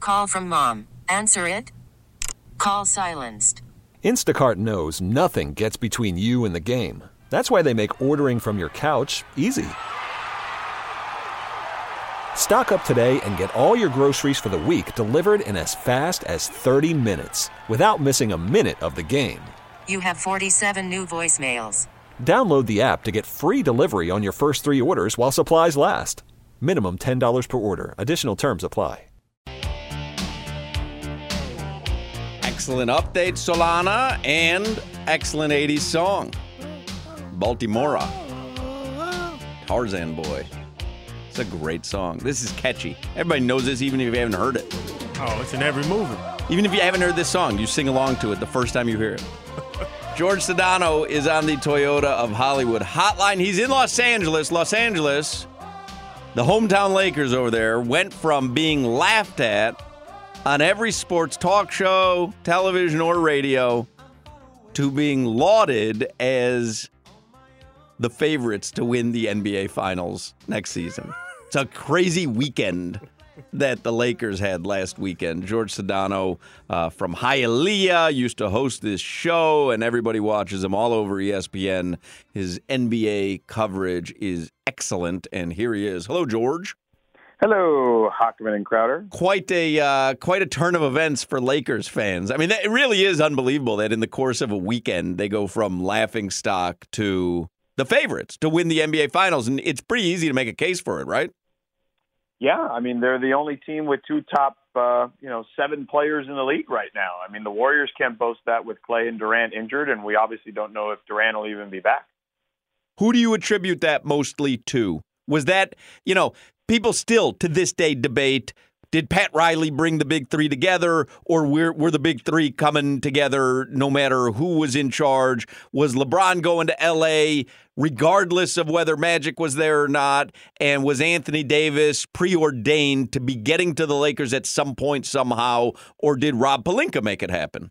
Call from mom. Answer it. Call silenced. Instacart knows nothing gets between you and the game. That's why they make ordering from your couch easy. Stock up today and get all your groceries for the week delivered in as fast as 30 minutes without missing a minute of the game. You have 47 new voicemails. Download the app to get free delivery on your first 3 orders while supplies last. Minimum $10 per order. Additional terms apply. Excellent update, Solana, and excellent 80s song. Baltimora. Tarzan Boy. It's a great song. This is catchy. Everybody knows this even if you haven't heard it. Oh, it's in every movie. Even if you haven't heard this song, you sing along to it the first time you hear it. George Sedano is on the Toyota of Hollywood hotline. He's in Los Angeles. Los Angeles, the hometown Lakers over there, went from being laughed at on every sports talk show, television, or radio to being lauded as the favorites to win the NBA Finals next season. It's a crazy weekend that the Lakers had last weekend. George Sedano from Hialeah used to host this show, and everybody watches him all over ESPN. His NBA coverage is excellent, and here he is. Hello, George. Hello, Hockman and Crowder. Quite a turn of events for Lakers fans. I mean, it really is unbelievable that in the course of a weekend they go from laughingstock to the favorites to win the NBA Finals, and it's pretty easy to make a case for it, right? Yeah, I mean, they're the only team with 2 top, 7 players in the league right now. I mean, the Warriors can't boast that with Clay and Durant injured, and we obviously don't know if Durant will even be back. Who do you attribute that mostly to? Was that, people still to this day debate, did Pat Riley bring the big 3 together, or were the big 3 coming together no matter who was in charge? Was LeBron going to L.A. regardless of whether Magic was there or not? And was Anthony Davis preordained to be getting to the Lakers at some point somehow, or did Rob Pelinka make it happen?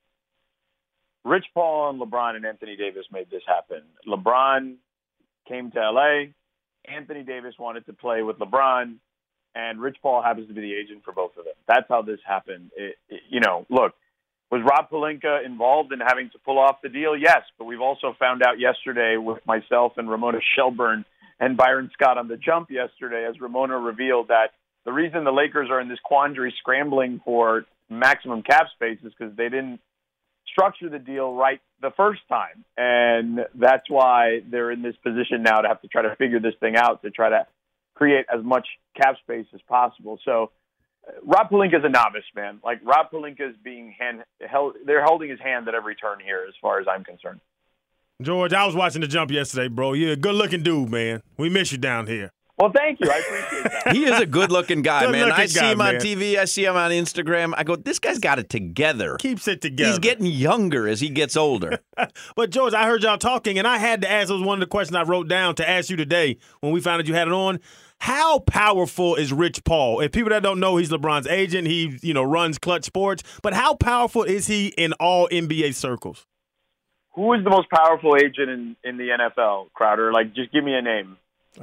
Rich Paul and LeBron and Anthony Davis made this happen. LeBron came to L.A., Anthony Davis wanted to play with LeBron, and Rich Paul happens to be the agent for both of them. That's how this happened. Look, was Rob Pelinka involved in having to pull off the deal? Yes, but we've also found out yesterday with myself and Ramona Shelburne and Byron Scott on The Jump yesterday, as Ramona revealed that the reason the Lakers are in this quandary scrambling for maximum cap space is because they didn't structure the deal right the first time. And that's why they're in this position now to have to try to figure this thing out, to try to create as much cap space as possible. So Rob Pelinka is a novice, man. Like, Rob Pelinka is being held. They're holding his hand at every turn here, as far as I'm concerned. George, I was watching The Jump yesterday, bro. You're a good-looking dude, man. We miss you down here. Well, thank you. I appreciate that. He is a good-looking guy, man. I see him on man. TV. I see him on Instagram. I go, this guy's got it together. Keeps it together. He's getting younger as he gets older. But, George, I heard y'all talking, and I had to ask. It was one of the questions I wrote down to ask you today when we found out you had it on. How powerful is Rich Paul? If people that don't know, he's LeBron's agent. He, runs Clutch Sports. But how powerful is he in all NBA circles? Who is the most powerful agent in the NFL, Crowder? Like, just give me a name.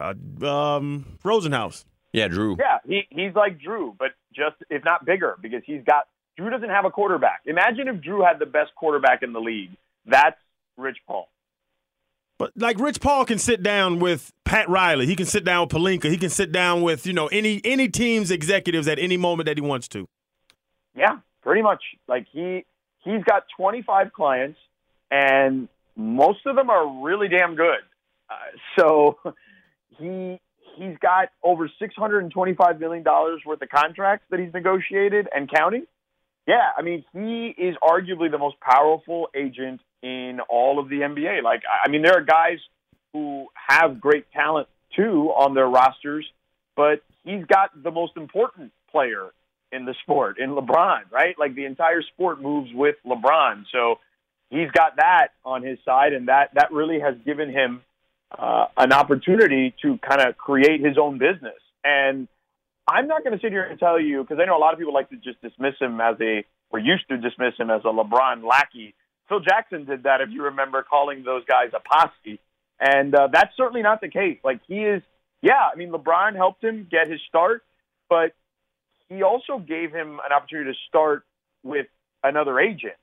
Rosenhaus. Yeah, Drew. Yeah, he's like Drew, but just, if not bigger, because Drew doesn't have a quarterback. Imagine if Drew had the best quarterback in the league. That's Rich Paul. But, like, Rich Paul can sit down with Pat Riley. He can sit down with Pelinka. He can sit down with, any team's executives at any moment that he wants to. Yeah, pretty much. Like, he's got 25 clients, and most of them are really damn good. So he's got over $625 million worth of contracts that he's negotiated and counting. Yeah, I mean, he is arguably the most powerful agent in all of the NBA. Like, I mean, there are guys who have great talent, too, on their rosters, but he's got the most important player in the sport, in LeBron, right? Like, the entire sport moves with LeBron. So he's got that on his side, and that really has given him an opportunity to kind of create his own business. And I'm not going to sit here and tell you, because I know a lot of people like to just dismiss him used to dismiss him as a LeBron lackey. Phil Jackson did that, if you remember, calling those guys a posse. And that's certainly not the case. Like, he is, I mean, LeBron helped him get his start, but he also gave him an opportunity to start with another agent.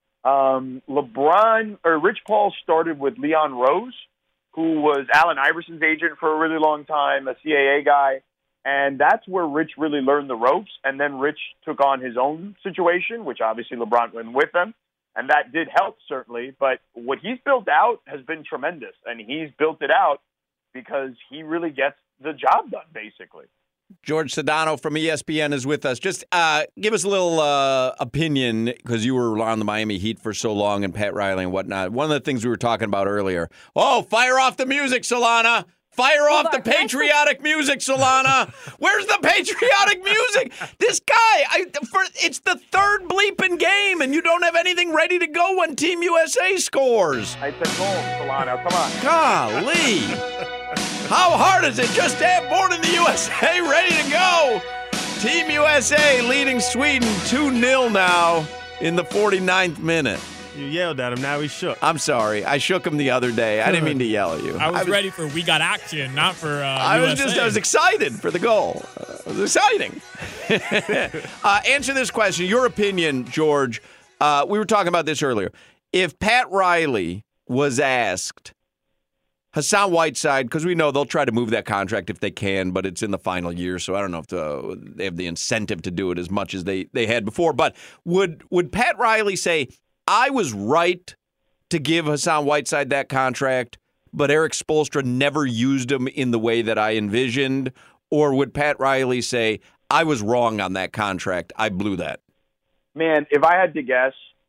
Rich Paul started with Leon Rose, who was Allen Iverson's agent for a really long time, a CAA guy. And that's where Rich really learned the ropes. And then Rich took on his own situation, which obviously LeBron went with him. And that did help, certainly. But what he's built out has been tremendous. And he's built it out because he really gets the job done, basically. George Sedano from ESPN is with us. Just give us a little opinion, because you were on the Miami Heat for so long and Pat Riley and whatnot. One of the things we were talking about earlier. Oh, fire off the music, Solana. Fire off the patriotic music, Solana. Where's the patriotic music? This guy, it's the third bleeping game, and you don't have anything ready to go when Team USA scores. I said goal, Solana. Come on. Golly. How hard is it just to have Born in the USA ready to go? Team USA leading Sweden 2-0 now in the 49th minute. You yelled at him. Now he's shook. I'm sorry. I shook him the other day. I didn't mean to yell at you. I was ready for we got action, not for I was excited for the goal. It was exciting. Answer this question. Your opinion, George. We were talking about this earlier. If Pat Riley was asked, Hassan Whiteside, because we know they'll try to move that contract if they can, but it's in the final year, so I don't know if they have the incentive to do it as much as they had before. But would Pat Riley say, I was right to give Hassan Whiteside that contract, but Eric Spoelstra never used him in the way that I envisioned? Or would Pat Riley say, I was wrong on that contract, I blew that? Man, if I had to guess,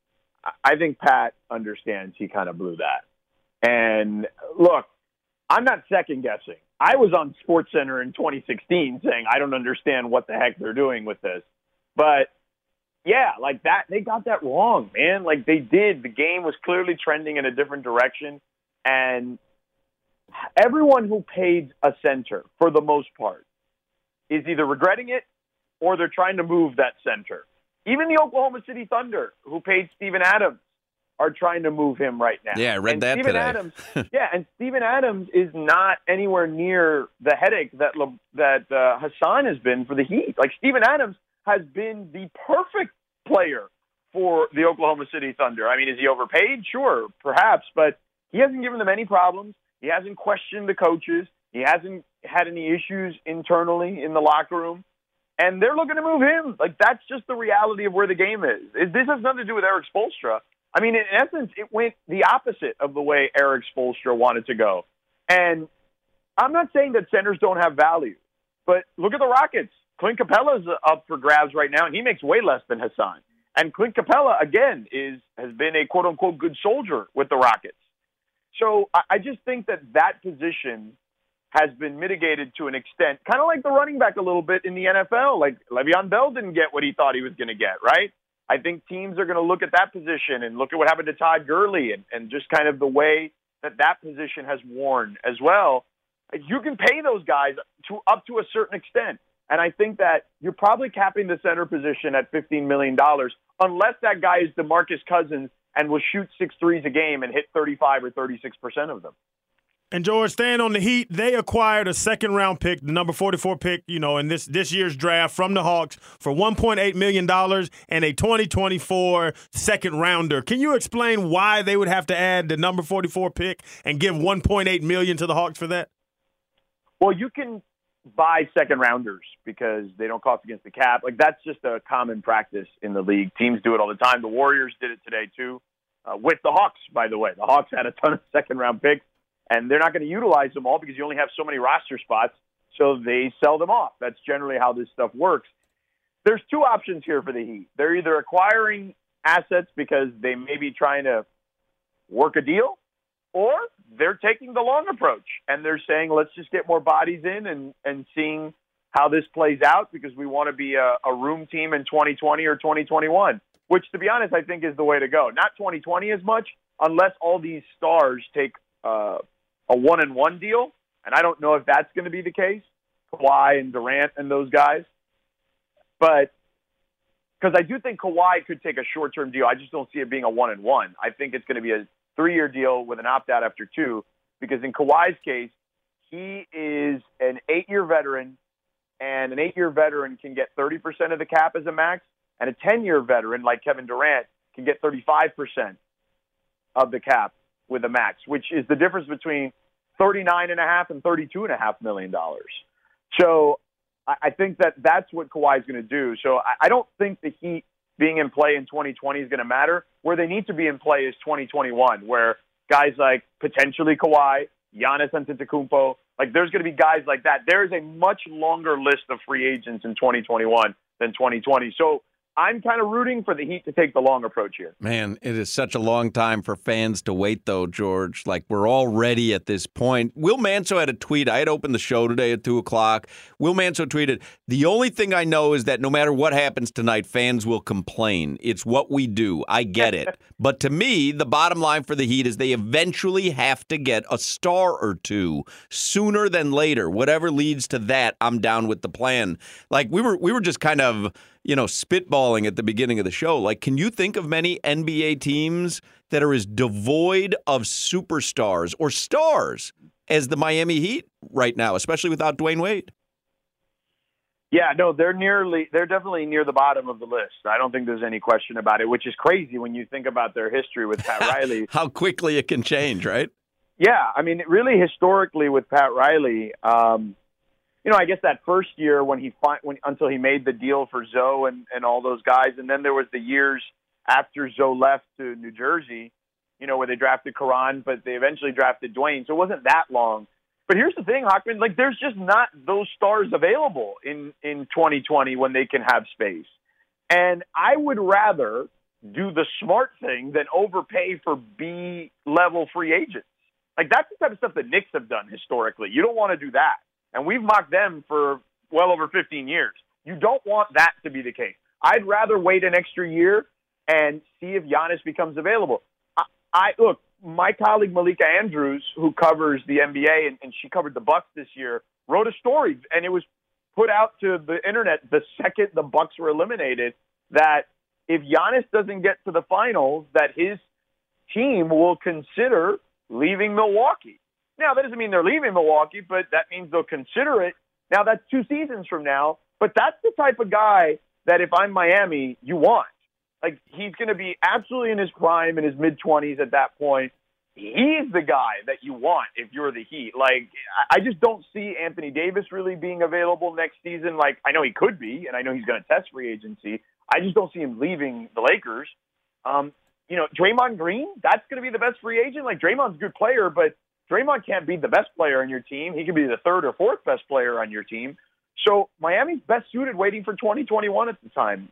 I think Pat understands he kind of blew that. And look, I'm not second-guessing. I was on SportsCenter in 2016 saying, I don't understand what the heck they're doing with this. But yeah, like that, they got that wrong, man. Like they did. The game was clearly trending in a different direction. And everyone who paid a center, for the most part, is either regretting it or they're trying to move that center. Even the Oklahoma City Thunder, who paid Steven Adams, are trying to move him right now. Yeah, I read that Steven today. Adams, and Steven Adams is not anywhere near the headache that Hassan has been for the Heat. Like Steven Adams has been the perfect player for the Oklahoma City Thunder. I mean, is he overpaid? Sure, perhaps, but he hasn't given them any problems. He hasn't questioned the coaches. He hasn't had any issues internally in the locker room. And they're looking to move him. Like, that's just the reality of where the game is. This has nothing to do with Eric Spoelstra. I mean, in essence, it went the opposite of the way Eric Spoelstra wanted to go. And I'm not saying that centers don't have value, but look at the Rockets. Clint Capella's up for grabs right now, and he makes way less than Hassan. And Clint Capella, again, has been a quote-unquote good soldier with the Rockets. So I just think that position has been mitigated to an extent, kind of like the running back a little bit in the NFL. Like Le'Veon Bell didn't get what he thought he was going to get, right? I think teams are going to look at that position and look at what happened to Todd Gurley and just kind of the way that position has worn as well. You can pay those guys up to a certain extent. And I think that you're probably capping the center position at $15 million unless that guy is DeMarcus Cousins and will shoot 6 threes a game and hit 35 or 36% of them. And, George, staying on the Heat, they acquired a second-round pick, the number 44 pick, in this year's draft from the Hawks for $1.8 million and a 2024 second-rounder. Can you explain why they would have to add the number 44 pick and give $1.8 million to the Hawks for that? Well, you can buy second-rounders because they don't cost against the cap. Like, that's just a common practice in the league. Teams do it all the time. The Warriors did it today, too, with the Hawks, by the way. The Hawks had a ton of second-round picks. And they're not going to utilize them all because you only have so many roster spots, so they sell them off. That's generally how this stuff works. There's two options here for the Heat. They're either acquiring assets because they may be trying to work a deal, or they're taking the long approach, and they're saying, let's just get more bodies in and seeing how this plays out because we want to be a room team in 2020 or 2021, which, to be honest, I think is the way to go. Not 2020 as much, unless all these stars take a one-and-one deal, and I don't know if that's going to be the case, Kawhi and Durant and those guys. But because I do think Kawhi could take a short-term deal. I just don't see it being a one-and-one. I think it's going to be a 3-year deal with an opt-out after 2 because in Kawhi's case, he is an 8-year veteran and an 8-year veteran can get 30% of the cap as a max, and a 10-year veteran like Kevin Durant can get 35% of the cap with a max, which is the difference between $39.5 and $32.5 million. So I think that's what Kawhi's going to do. So I don't think the Heat being in play in 2020 is going to matter. Where they need to be in play is 2021, where guys like potentially Kawhi, Giannis Antetokounmpo, like there's going to be guys like that. There is a much longer list of free agents in 2021 than 2020. So I'm kind of rooting for the Heat to take the long approach here. Man, it is such a long time for fans to wait, though, George. Like, we're all ready at this point. Will Manso had a tweet. I had opened the show today at 2 o'clock. Will Manso tweeted, "The only thing I know is that no matter what happens tonight, fans will complain. It's what we do. I get it. But to me, the bottom line for the Heat is they eventually have to get a star or two sooner than later. Whatever leads to that, I'm down with the plan." Like, we were just kind of, spitballing at the beginning of the show. Like, can you think of many NBA teams that are as devoid of superstars or stars as the Miami Heat right now, especially without Dwayne Wade? Yeah, no, they're definitely near the bottom of the list. I don't think there's any question about it, which is crazy when you think about their history with Pat Riley. How quickly it can change, right? Yeah, I mean, really historically with Pat Riley, I guess that first year until he made the deal for Zoe and all those guys, and then there was the years after Zoe left to New Jersey, where they drafted Karan, but they eventually drafted Dwayne. So it wasn't that long. But here's the thing, Hochman, like there's just not those stars available in 2020 when they can have space. And I would rather do the smart thing than overpay for B-level free agents. Like that's the type of stuff that Knicks have done historically. You don't want to do that. And we've mocked them for well over 15 years. You don't want that to be the case. I'd rather wait an extra year and see if Giannis becomes available. Look, my colleague Malika Andrews, who covers the NBA and she covered the Bucks this year, wrote a story, and it was put out to the internet the second the Bucks were eliminated, that if Giannis doesn't get to the finals, that his team will consider leaving Milwaukee. Now, that doesn't mean they're leaving Milwaukee, but that means they'll consider it. Now, that's 2 seasons from now, but that's the type of guy that if I'm Miami, you want. Like, he's going to be absolutely in his prime, in his mid-20s at that point. He's the guy that you want if you're the Heat. Like, I just don't see Anthony Davis really being available next season. Like, I know he could be, and I know he's going to test free agency. I just don't see him leaving the Lakers. Draymond Green, that's going to be the best free agent. Like, Draymond's a good player, but Draymond can't be the best player on your team. He can be the 3rd or 4th best player on your team. So Miami's best suited waiting for 2021 at this time.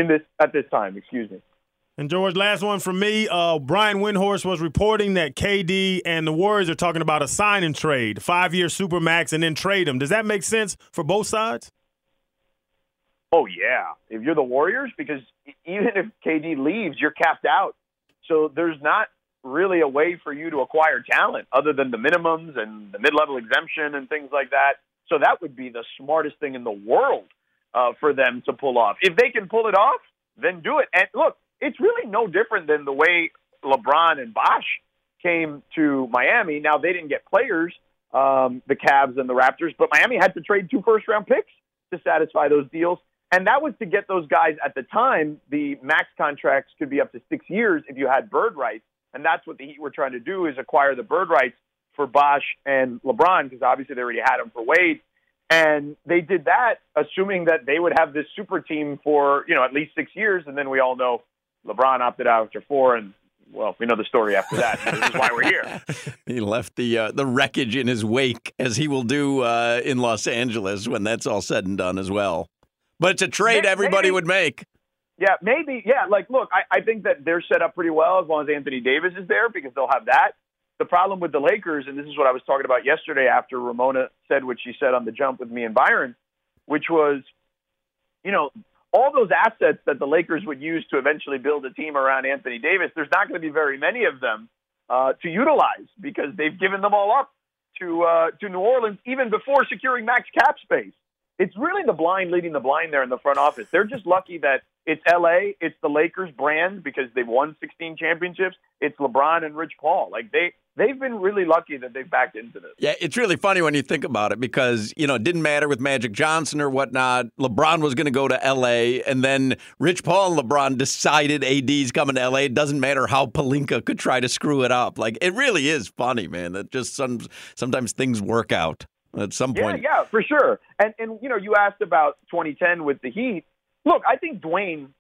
And George, last one from me. Brian Windhorst was reporting that KD and the Warriors are talking about a sign and trade, 5-year supermax, and then trade him. Does that make sense for both sides? Oh yeah, if you're the Warriors, because even if KD leaves, you're capped out. So there's not really a way for you to acquire talent other than the minimums and the mid-level exemption and things like that. So that would be the smartest thing in the world for them to pull off. If they can pull it off, then do it. And look, it's really no different than the way LeBron and Bosh came to Miami. Now, they didn't get players, the Cavs and the Raptors, but Miami had to trade 2 first-round picks to satisfy those deals. And that was to get those guys at the time. The max contracts could be up to 6 years if you had bird rights. And that's what the Heat were trying to do, is acquire the bird rights for Bosh and LeBron, because obviously they already had them for Wade. And they did that assuming that they would have this super team for, at least 6 years. And then we all know LeBron opted out after 4, and, well, we know the story after that. So this is why we're here. He left the wreckage in his wake, as he will do in Los Angeles when that's all said and done as well. But it's a trade everybody would make. Yeah, maybe. Yeah, look, I think that they're set up pretty well as long as Anthony Davis is there, because they'll have that. The problem with the Lakers, and this is what I was talking about yesterday after Ramona said what she said on The Jump with me and Byron, which was, all those assets that the Lakers would use to eventually build a team around Anthony Davis, there's not going to be very many of them to utilize, because they've given them all up to New Orleans even before securing max cap space. It's really the blind leading the blind there in the front office. They're just lucky that it's L.A., it's the Lakers brand because they've won 16 championships. It's LeBron and Rich Paul. Like, they they've been really lucky that they've backed into this. Yeah, it's really funny when you think about it because, it didn't matter with Magic Johnson or whatnot. LeBron was going to go to L.A., and then Rich Paul and LeBron decided AD's coming to L.A. It doesn't matter how Pelinka could try to screw it up. Like, it really is funny, man, that just sometimes things work out at some point. Yeah, for sure. And you asked about 2010 with the Heat. Look, I think Dwayne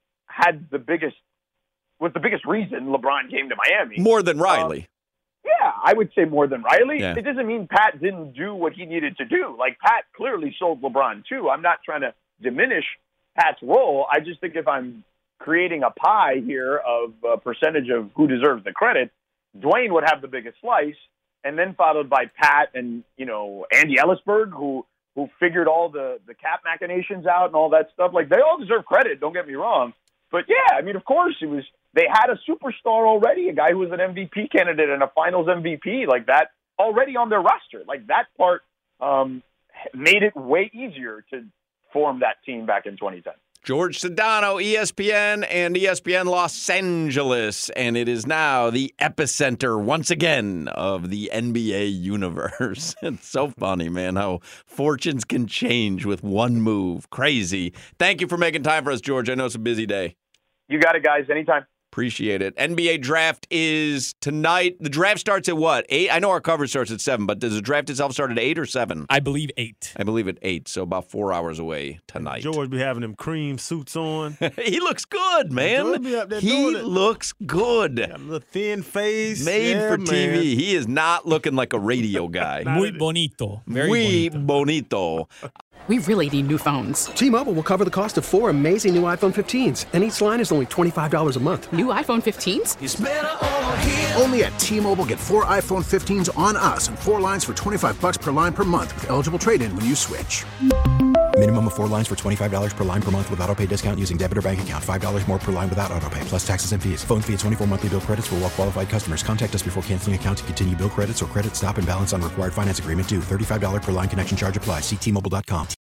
was the biggest reason LeBron came to Miami. More than Riley. Yeah, I would say more than Riley. Yeah. It doesn't mean Pat didn't do what he needed to do. Like, Pat clearly sold LeBron, too. I'm not trying to diminish Pat's role. I just think if I'm creating a pie here of a percentage of who deserves the credit, Dwayne would have the biggest slice, and then followed by Pat and, Andy Ellisberg, who figured all the cap machinations out and all that stuff. Like, they all deserve credit, don't get me wrong. But, yeah, I mean, of course, they had a superstar already, a guy who was an MVP candidate and a finals MVP, like that, already on their roster. Like, that part made it way easier to form that team back in 2010. George Sedano, ESPN and ESPN Los Angeles, and it is now the epicenter once again of the NBA universe. It's so funny, man, how fortunes can change with one move. Crazy. Thank you for making time for us, George. I know it's a busy day. You got it, guys. Anytime. Appreciate it. NBA draft is tonight. The draft starts at what? 8? I know our coverage starts at 7, but does the draft itself start at 8 or 7? I believe 8. I believe at 8, so about 4 hours away tonight. George be having them cream suits on. He looks good, man. George be up there He doing it. looks good. Got a little thin face. Made Yeah, for man. TV. He is not looking like a radio guy. Muy bonito. Very Muy bonito. bonito. We really need new phones. T-Mobile will cover the cost of 4 amazing new iPhone 15s, and each line is only $25 a month. New iPhone 15s? Only at T-Mobile, get 4 iPhone 15s on us and 4 lines for $25 per line per month with eligible trade-in when you switch. Minimum of 4 lines for $25 per line per month with autopay discount using debit or bank account. $5 more per line without autopay, plus taxes and fees. Phone fee at 24 monthly bill credits for well-qualified customers. Contact us before canceling account to continue bill credits or credit stop and balance on required finance agreement due. $35 per line connection charge applies. See T-Mobile.com.